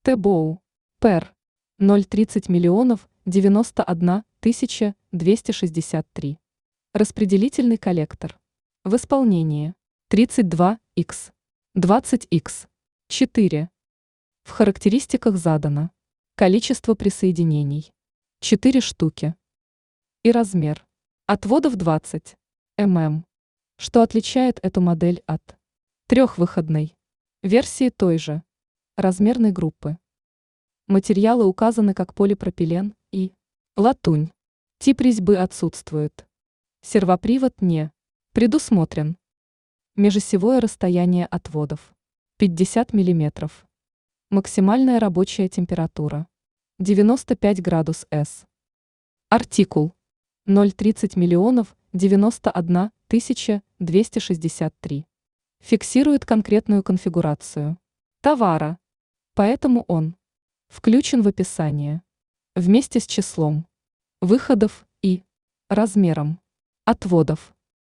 ТБОУ. ПЭР. 0,30 миллионов 91 тысяча 263. Распределительный коллектор. В исполнении 32Х, 20Х, 4. В характеристиках задано количество присоединений 4 штуки и размер отводов 20 мм, что отличает эту модель от трехвыходной версии той же размерной группы. Материалы указаны как полипропилен и латунь. Тип резьбы отсутствует. Сервопривод не предусмотрен. Межосевое расстояние отводов 50 мм. Максимальная рабочая температура 95 градус С. Артикул 0,30 миллионов 91 тысяча 263. Фиксирует конкретную конфигурацию товара, поэтому он включен в описание вместе с числом выходов и размером отводов.